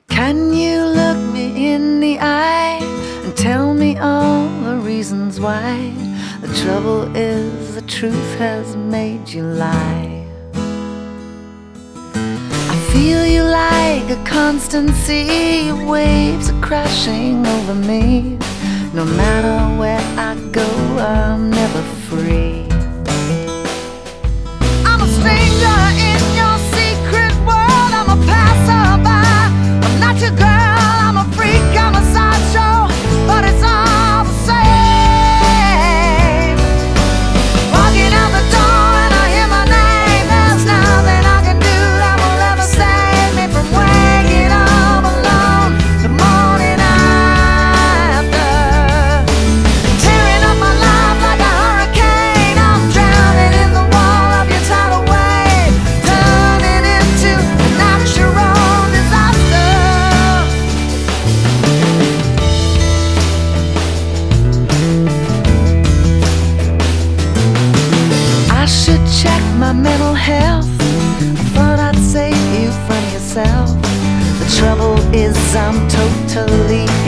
Can you look me in the eye and tell me all the reasons why? The trouble is the truth has made you lie. I feel you like a constant sea, waves are crashing over me. No matter where I go, I'm never free. I'm a stranger in your secret world. I'm a passerby, I'm not your girl. I'm a freak, I'm a sideshow, but it's all the same. Walking out the door and I hear my name. There's nothing I can do that will ever save me from waking up alone the morning after. Tearing up my life like a hurricane. I'm drowning in the wall of your tidal wave, turning into a natural disaster. I should check my mental health. I thought I'd save you from yourself. The trouble is I'm totally